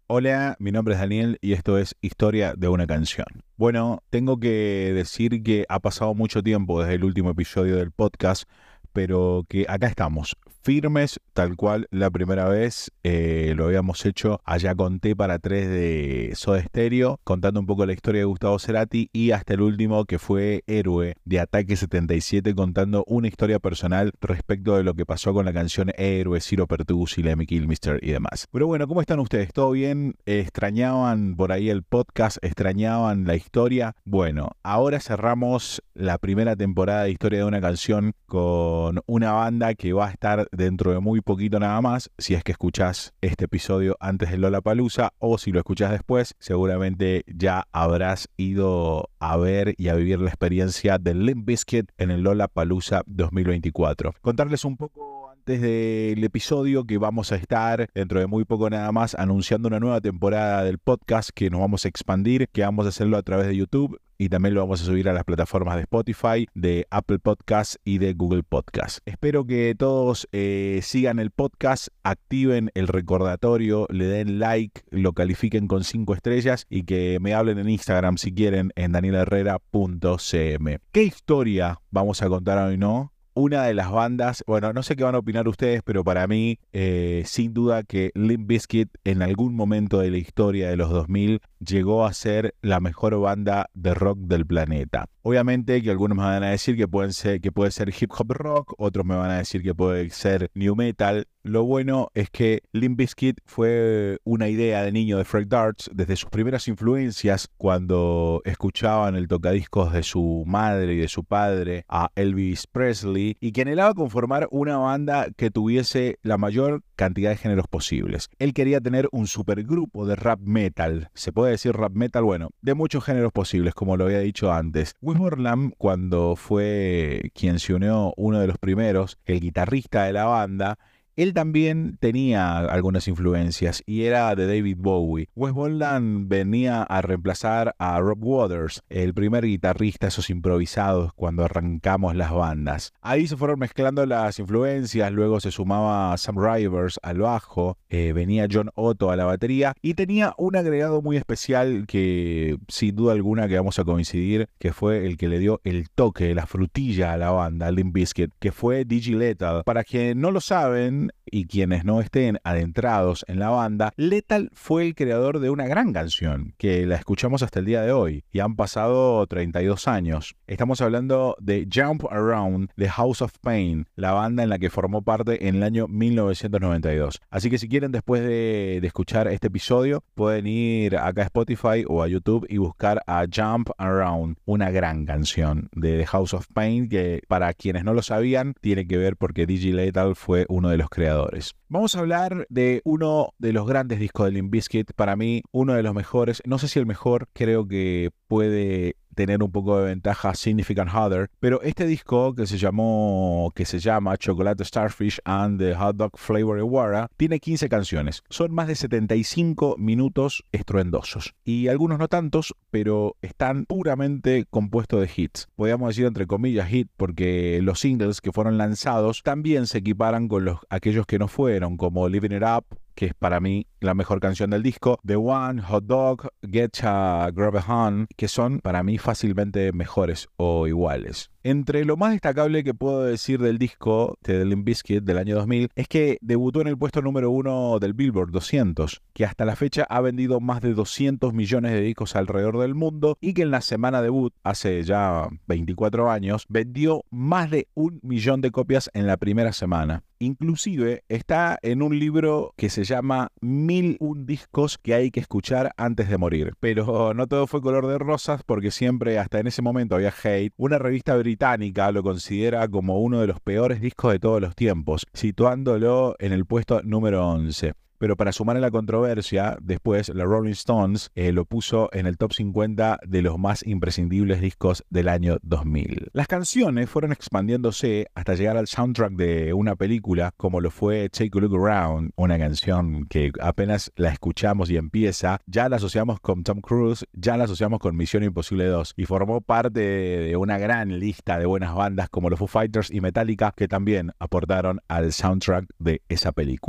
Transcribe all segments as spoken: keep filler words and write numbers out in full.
Hola, mi nombre es Daniel y esto es Historia de una canción. Bueno, tengo que decir que ha pasado mucho tiempo desde el último episodio del podcast, pero que acá estamos, firmes, tal cual la primera vez eh, lo habíamos hecho. Allá conté para tres de Soda Stereo, contando un poco la historia de Gustavo Cerati, y hasta el último que fue Héroe de Ataque setenta y siete, contando una historia personal respecto de lo que pasó con la canción Héroe, Ciro Pertusi, Lemmy Kilmister y demás. Pero bueno, ¿cómo están ustedes? ¿Todo bien? ¿Extrañaban por ahí el podcast? ¿Extrañaban la historia? Bueno, ahora cerramos la primera temporada de Historia de una canción con una banda que va a estar dentro de muy poquito nada más. Si es que escuchás este episodio antes de Lollapalooza, o si lo escuchás después, seguramente ya habrás ido a ver y a vivir la experiencia del Limp Bizkit en el Lollapalooza dos mil veinticuatro. Contarles un poco antes del episodio que vamos a estar dentro de muy poco nada más anunciando una nueva temporada del podcast, que nos vamos a expandir, que vamos a hacerlo a través de YouTube y también lo vamos a subir a las plataformas de Spotify, de Apple Podcasts y de Google Podcasts. Espero que todos eh, sigan el podcast, activen el recordatorio, le den like, lo califiquen con cinco estrellas y que me hablen en Instagram si quieren en daniel herrera punto c m. ¿Qué historia vamos a contar hoy, no? Una de las bandas, bueno, no sé qué van a opinar ustedes, pero para mí, eh, sin duda que Limp Bizkit en algún momento de la historia de los dos mil llegó a ser la mejor banda de rock del planeta. Obviamente que algunos me van a decir que, pueden ser, que puede ser hip hop rock, otros me van a decir que puede ser new metal. Lo bueno es que Limp Bizkit fue una idea de niño de Fred Durst desde sus primeras influencias, cuando escuchaban el tocadiscos de su madre y de su padre, a Elvis Presley, y que anhelaba conformar una banda que tuviese la mayor cantidad de géneros posibles. Él quería tener un supergrupo de rap metal. ¿Se puede decir rap metal? Bueno, de muchos géneros posibles, como lo había dicho antes. Wes Borland, cuando fue quien se unió, uno de los primeros, el guitarrista de la banda, él también tenía algunas influencias y era de David Bowie. Wes Borland venía a reemplazar a Rob Waters, el primer guitarrista, esos improvisados cuando arrancamos las bandas. Ahí se fueron mezclando las influencias, luego se sumaba Sam Rivers al bajo, eh, venía John Otto a la batería y tenía un agregado muy especial que sin duda alguna que vamos a coincidir, que fue el que le dio el toque, la frutilla a la banda, Limp Bizkit, que fue Digi Lethal. Para quienes no lo saben, y quienes no estén adentrados en la banda, Lethal fue el creador de una gran canción que la escuchamos hasta el día de hoy y han pasado treinta y dos años. Estamos hablando de Jump Around de House of Pain, la banda en la que formó parte en el año mil novecientos noventa y dos. Así que si quieren, después de, de escuchar este episodio, pueden ir acá a Spotify o a YouTube y buscar a Jump Around, una gran canción de The House of Pain que, para quienes no lo sabían, tiene que ver porque Digi Lethal fue uno de los creadores. Vamos a hablar de uno de los grandes discos de Limp Bizkit, para mí uno de los mejores, no sé si el mejor, creo que puede tener un poco de ventaja Significant Other, pero este disco que se llamó, que se llama Chocolate Starfish and the Hot Dog Flavor Awara, tiene quince canciones. Son más de setenta y cinco minutos estruendosos. Y algunos no tantos, pero están puramente compuestos de hits. Podríamos decir entre comillas hit, porque los singles que fueron lanzados también se equiparan con los, aquellos que no fueron, como Living It Up, que es para mí la mejor canción del disco, The One, Hot Dog, Getcha, Grab a Hand, que son para mí fácilmente mejores o iguales. Entre lo más destacable que puedo decir del disco de Limp Bizkit del año dos mil es que debutó en el puesto número uno del Billboard doscientos, que hasta la fecha ha vendido más de doscientos millones de discos alrededor del mundo, y que en la semana debut, hace ya veinticuatro años, vendió más de un millón de copias en la primera semana. Inclusive está en un libro que se llama Mil un discos que hay que escuchar antes de morir. Pero no todo fue color de rosas, porque siempre, hasta en ese momento, había hate. Una revista británica lo considera como uno de los peores discos de todos los tiempos, situándolo en el puesto número once. Pero para sumar a la controversia, después la Rolling Stones eh, lo puso en el top cincuenta de los más imprescindibles discos del año dos mil. Las canciones fueron expandiéndose hasta llegar al soundtrack de una película, como lo fue Take a Look Around, una canción que apenas la escuchamos y empieza, ya la asociamos con Tom Cruise, ya la asociamos con Misión Imposible dos, y formó parte de una gran lista de buenas bandas como los Foo Fighters y Metallica, que también aportaron al soundtrack de esa película.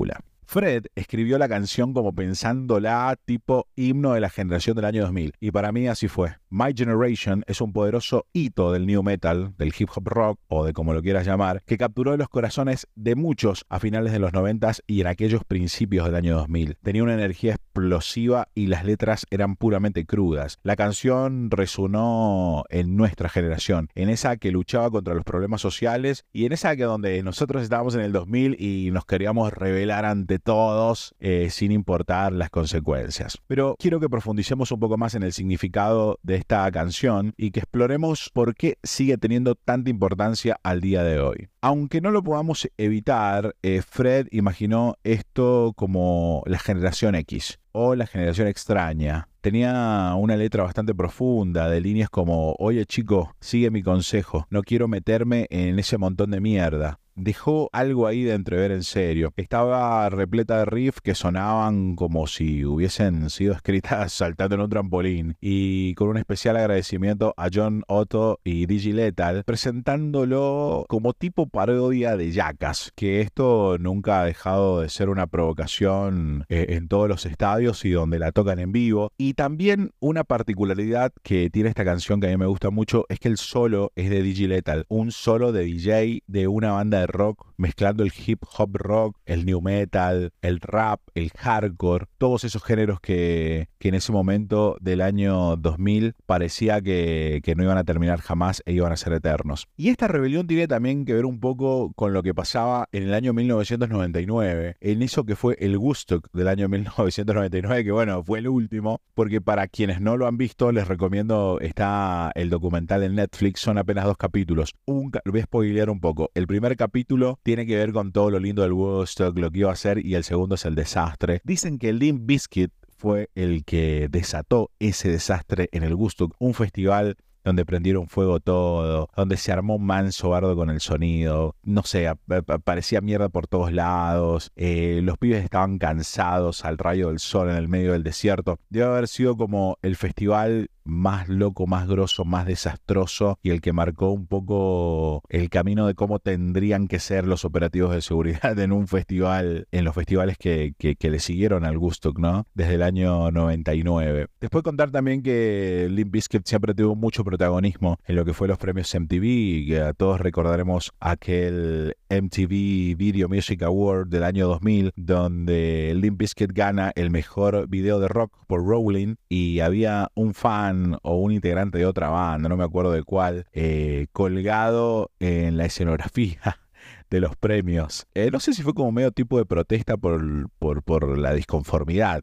Fred escribió la canción como pensándola tipo himno de la generación del año dos mil, y para mí así fue. My Generation es un poderoso hito del new metal, del hip hop rock o de como lo quieras llamar, que capturó los corazones de muchos a finales de los noventas y en aquellos principios del año dos mil. Tenía una energía explosiva y las letras eran puramente crudas. La canción resonó en nuestra generación, en esa que luchaba contra los problemas sociales y en esa que donde nosotros estábamos en el dos mil y nos queríamos rebelar ante todos eh, sin importar las consecuencias. Pero quiero que profundicemos un poco más en el significado de esta canción y que exploremos por qué sigue teniendo tanta importancia al día de hoy. Aunque no lo podamos evitar, eh, Fred imaginó esto como la generación X o la generación extraña. Tenía una letra bastante profunda, de líneas como: oye chico, sigue mi consejo, no quiero meterme en ese montón de mierda. Dejó algo ahí de entrever en serio. Estaba repleta de riffs que sonaban como si hubiesen sido escritas saltando en un trampolín, y con un especial agradecimiento a John Otto y Digi Lethal, presentándolo como tipo parodia de Jackass, que esto nunca ha dejado de ser una provocación eh, en todos los estadios y donde la tocan en vivo. Y también una particularidad que tiene esta canción que a mí me gusta mucho es que el solo es de Digi Lethal, un solo de D J de una banda de rock, mezclando el hip hop rock, el new metal, el rap, el hardcore, todos esos géneros que, que en ese momento del año dos mil parecía que, que no iban a terminar jamás e iban a ser eternos. Y esta rebelión tiene también que ver un poco con lo que pasaba en el año mil novecientos noventa y nueve, en eso que fue el Woodstock del año mil novecientos noventa y nueve, que bueno, fue el último, porque para quienes no lo han visto, les recomiendo, está el documental en Netflix, son apenas dos capítulos. Un, voy a spoilear un poco. El primer capítulo tiene que ver con todo lo lindo del Woodstock, lo que iba a hacer, y el segundo es el desastre. Dicen que el Limp Bizkit fue el que desató ese desastre en el Woodstock, un festival donde prendieron fuego todo, donde se armó un manso bardo con el sonido, no sé, parecía mierda por todos lados, eh, los pibes estaban cansados al rayo del sol en el medio del desierto. Debe haber sido como el festival más loco, más grosso, más desastroso, y el que marcó un poco el camino de cómo tendrían que ser los operativos de seguridad en un festival, en los festivales que, que, que le siguieron al Woodstock, ¿no? Desde el año noventa y nueve. Después contar también que Limp Bizkit siempre tuvo mucho protagonismo en lo que fue los premios M T V, y que a todos recordaremos aquel M T V Video Music Award del año dos mil, donde Limp Bizkit gana el mejor video de rock por Rolling, y había un fan o un integrante de otra banda, no me acuerdo de cuál, eh, colgado en la escenografía de los premios. Eh, no sé si fue como medio tipo de protesta por, por, por la disconformidad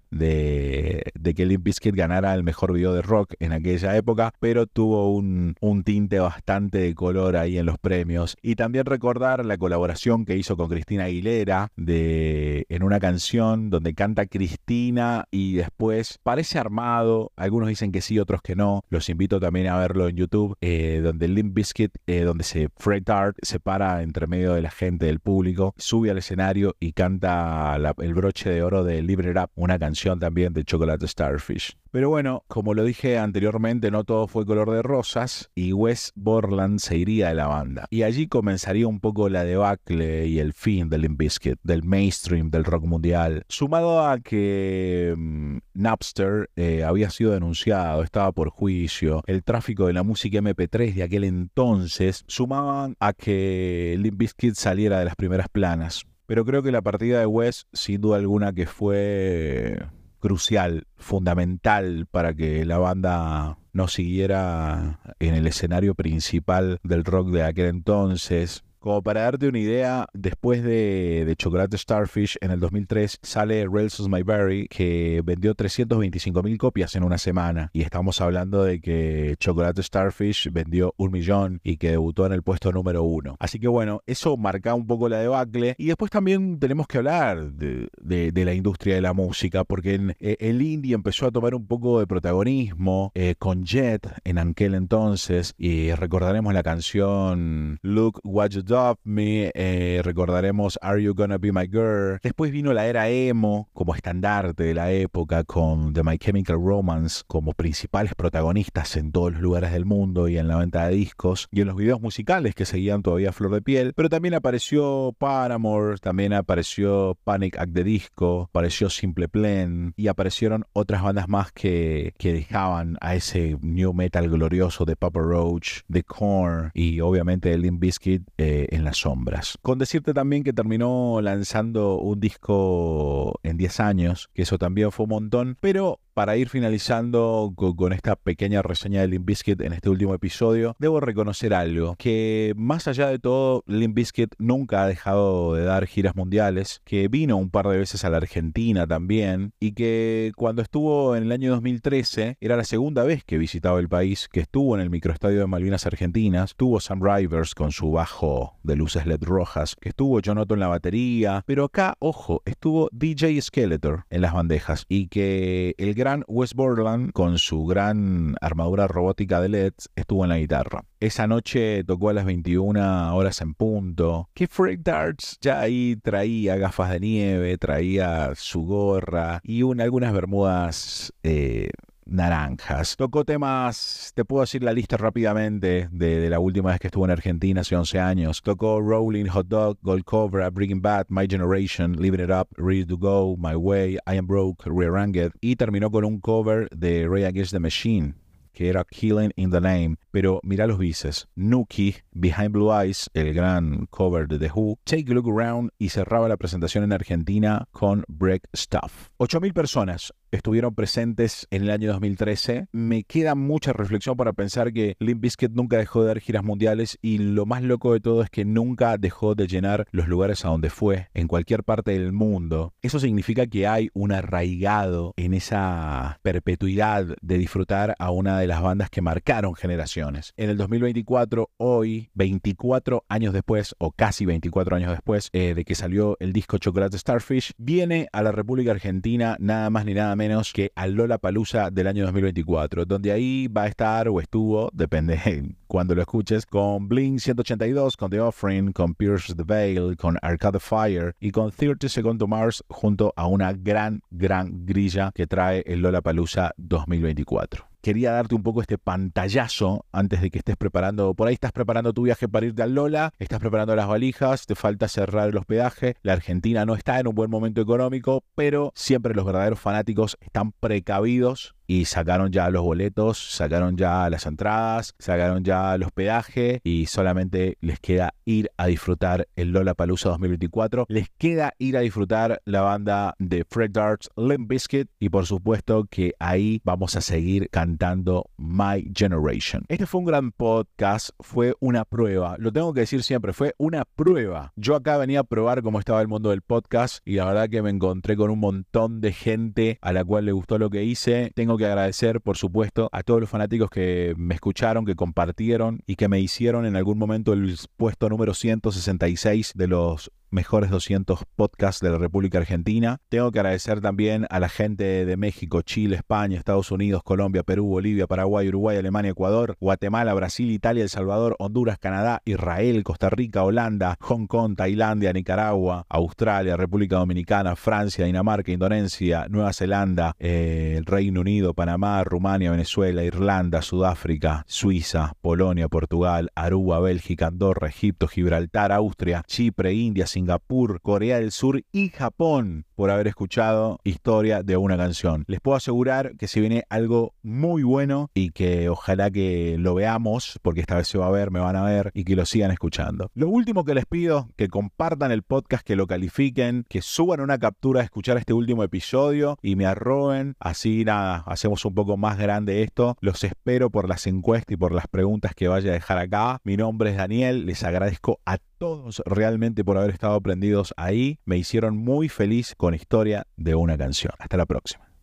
de, de que Limp Bizkit ganara el mejor video de rock en aquella época, pero tuvo un, un tinte bastante de color ahí en los premios. Y también recordar la colaboración que hizo con Cristina Aguilera de, en una canción donde canta Cristina y después parece armado, algunos dicen que sí, otros que no. Los invito también a verlo en YouTube, eh, donde Limp Bizkit, eh, donde se Fred Art se para entre medio de la gente del público, sube al escenario y canta la, el broche de oro de Libre Rap, una canción también de Chocolate Starfish. Pero bueno, como lo dije anteriormente, no todo fue color de rosas, y Wes Borland se iría de la banda. Y allí comenzaría un poco la debacle y el fin del Limp Bizkit, del mainstream del rock mundial. Sumado a que um, Napster eh, había sido denunciado, estaba por juicio, el tráfico de la música eme pe tres de aquel entonces, sumaban a que Limp Bizkit saliera de las primeras planas. Pero creo que la partida de Wes, sin duda alguna que fue crucial, fundamental para que la banda no siguiera en el escenario principal del rock de aquel entonces. Como para darte una idea, después de, de Chocolate Starfish, en el dos mil tres sale Rails of My Berry, que vendió trescientas veinticinco mil copias en una semana. Y estamos hablando de que Chocolate Starfish vendió un millón y que debutó en el puesto número uno. Así que bueno, eso marca un poco la debacle. Y después también tenemos que hablar de, de, de la industria de la música, porque en, eh, el indie empezó a tomar un poco de protagonismo eh, con Jet en aquel entonces. Y recordaremos la canción Look What You Done, Love Me, eh, recordaremos Are You Gonna Be My Girl. Después vino la era emo como estandarte de la época, con The My Chemical Romance como principales protagonistas en todos los lugares del mundo y en la venta de discos y en los videos musicales que seguían todavía a flor de piel. Pero también apareció Paramore, también apareció Panic at the Disco, apareció Simple Plan y aparecieron otras bandas más que, que dejaban a ese new metal glorioso de Papa Roach, de Korn y obviamente de Limp Bizkit eh, en las sombras. Con decirte también que terminó lanzando un disco en diez años, que eso también fue un montón, pero para ir finalizando con, con esta pequeña reseña de Limp Bizkit en este último episodio, debo reconocer algo, que más allá de todo, Limp Bizkit nunca ha dejado de dar giras mundiales, que vino un par de veces a la Argentina también, y que cuando estuvo en el año dos mil trece, era la segunda vez que visitaba el país, que estuvo en el microestadio de Malvinas Argentinas, estuvo Sam Rivers con su bajo de luces L E D rojas, que estuvo John Otto en la batería, pero acá, ojo, estuvo D J Skeletor en las bandejas, y que el gran Wes Borland, con su gran armadura robótica de L E Ds, estuvo en la guitarra. Esa noche tocó a las veintiuna horas en punto, que Freak Darts ya ahí traía gafas de nieve, traía su gorra y un, algunas bermudas eh, naranjas. Tocó temas, te puedo decir la lista rápidamente de, de la última vez que estuvo en Argentina hace once años. Tocó Rolling, Hot Dog, Gold Cobra, Breaking Bad, My Generation, Living It Up, Ready to Go, My Way, I Am Broke, Rearranged, y terminó con un cover de Rage Against the Machine, que era Killing in the Name, pero mira los bises. Nookie, Behind Blue Eyes, el gran cover de The Who, Take a Look Around, y cerraba la presentación en Argentina con Break Stuff. ocho mil personas estuvieron presentes en el año dos mil trece. Me queda mucha reflexión para pensar que Limp Bizkit nunca dejó de dar giras mundiales, y lo más loco de todo es que nunca dejó de llenar los lugares a donde fue, en cualquier parte del mundo. Eso significa que hay un arraigado en esa perpetuidad de disfrutar a una de las bandas que marcaron generaciones. En el dos mil veinticuatro, hoy, veinticuatro años después, o casi veinticuatro años después eh, de que salió el disco Chocolate Starfish, viene a la República Argentina nada más ni nada menos que al Lollapalooza del año dos mil veinticuatro, donde ahí va a estar o estuvo, depende cuando lo escuches, con Blink ciento ochenta y dos, con The Offering, con Pierce the Veil, con Arcade Fire y con thirty Seconds to Mars, junto a una gran, gran grilla que trae el Lollapalooza dos mil veinticuatro. Quería darte un poco este pantallazo antes de que estés preparando, por ahí estás preparando tu viaje para irte al Lola, estás preparando las valijas, te falta cerrar el hospedaje. La Argentina no está en un buen momento económico, pero siempre los verdaderos fanáticos están precavidos y sacaron ya los boletos, sacaron ya las entradas, sacaron ya el hospedaje y solamente les queda ir a disfrutar el Lollapalooza dos mil veinticuatro. Les queda ir a disfrutar la banda de Freak Darts, Limp Bizkit, y por supuesto que ahí vamos a seguir cantando My Generation. Este fue un gran podcast, fue una prueba, lo tengo que decir siempre, fue una prueba. Yo acá venía a probar cómo estaba el mundo del podcast y la verdad que me encontré con un montón de gente a la cual le gustó lo que hice. Tengo que agradecer, por supuesto, a todos los fanáticos que me escucharon, que compartieron y que me hicieron en algún momento el puesto número ciento sesenta y seis de los mejores doscientos podcasts de la República Argentina. Tengo que agradecer también a la gente de México, Chile, España, Estados Unidos, Colombia, Perú, Bolivia, Paraguay, Uruguay, Alemania, Ecuador, Guatemala, Brasil, Italia, El Salvador, Honduras, Canadá, Israel, Costa Rica, Holanda, Hong Kong, Tailandia, Nicaragua, Australia, República Dominicana, Francia, Dinamarca, Indonesia, Nueva Zelanda, eh, el Reino Unido, Panamá, Rumania, Venezuela, Irlanda, Sudáfrica, Suiza, Polonia, Portugal, Aruba, Bélgica, Andorra, Egipto, Gibraltar, Austria, Chipre, India, Singapur, Corea del Sur y Japón por haber escuchado Historia de una canción. Les puedo asegurar que se viene algo muy bueno y que ojalá que lo veamos, porque esta vez se va a ver, me van a ver, y que lo sigan escuchando. Lo último que les pido, que compartan el podcast, que lo califiquen, que suban una captura de escuchar este último episodio y me arroben. Así nada, hacemos un poco más grande esto. Los espero por las encuestas y por las preguntas que vaya a dejar acá. Mi nombre es Daniel, les agradezco a todos realmente por haber estado prendidos ahí. Me hicieron muy feliz con Historia de una canción. Hasta la próxima.